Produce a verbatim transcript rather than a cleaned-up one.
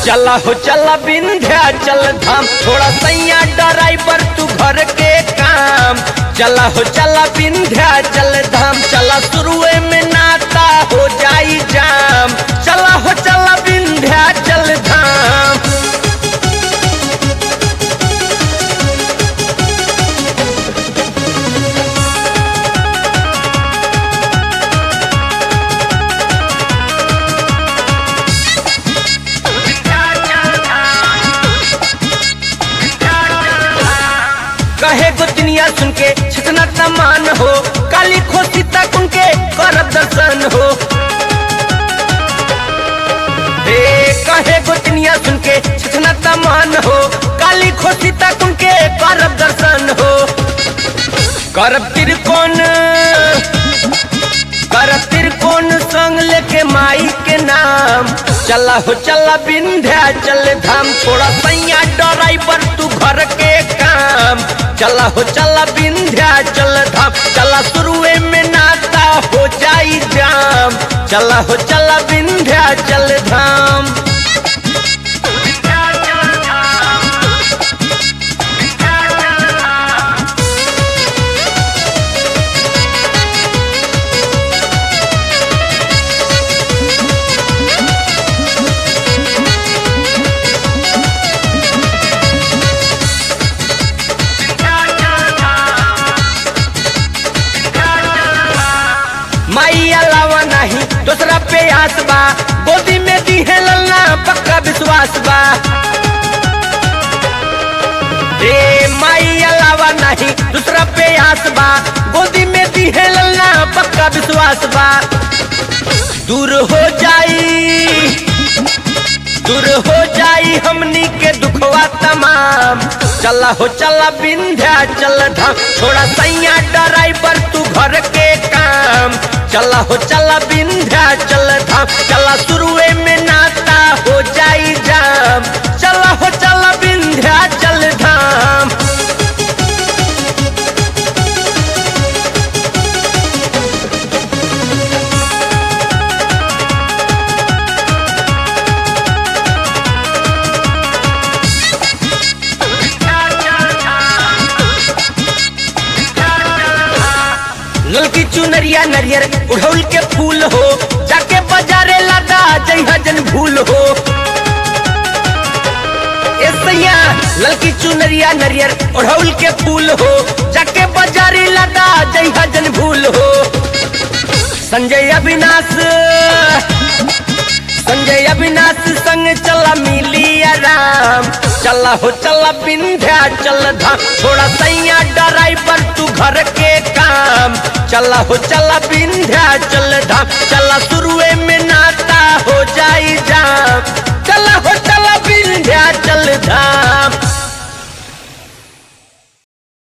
चला हो चला विंध्याचल धाम, थोड़ा सैया ड्राइवर तू घर के काम। चला हो चला विंध्याचल धाम, चला शुरुए में नाता हो जाई जाम। चला हो चला विंध्याचल धाम। कहे गोतनिया सुन के छितना तमान हो, काली खोसी तक उनके करब दर्शन हो। हे कहे गोतनिया सुन के छितना तमान हो, काली खोसी तक उनके करब दर्शन हो। करब त्रिकोण करब त्रिकोण संग लेके माई के नाम। चला हो चला विंध्याचल धाम, थोड़ा सैया ड्राइवर तू घर के काम। चला हो चला विंध्याचल धाम, चला शुरुए में नाता हो जाई जाम। चला हो चला विंध्याचल धाम। माई अलावा नहीं दूसरा पे आस बा, गोदी में दी है लल्ला पक्का विश्वास बा। ए माई अलावा नहीं दूसरा पे आस बा, गोदी में दी है लल्ला पक्का विश्वास बा। दूर हो जाई दूर हो जाई हमनी के दुखवा तमाम। चला हो चला विंध्याचल धाम, थोड़ा सैया ड्राइवर तू घर के काम। चला हो चला विंध्याचल धाम, चला शुरुए में नाता हो जाई जाम। चला हो चला विंध्याचल धाम। ललकी चुनरिया नरियर उड़ौल के फूल हो, जाके बाजारे लदा जइहा जन भूल हो। ए सैया ललकी चुनरिया नरियर उड़ौल के फूल हो, जाके बाजारे लदा जइहा जन भूल हो। संजय अविनाश संजय अविनाश संग चला मिली आराम। चला हो चला विंध्याचल धाम, थोड़ा सैया ड्राइवर तू घर के काम। चला हो चला विंध्याचल धाम, चला शुरुए में नाता हो जाई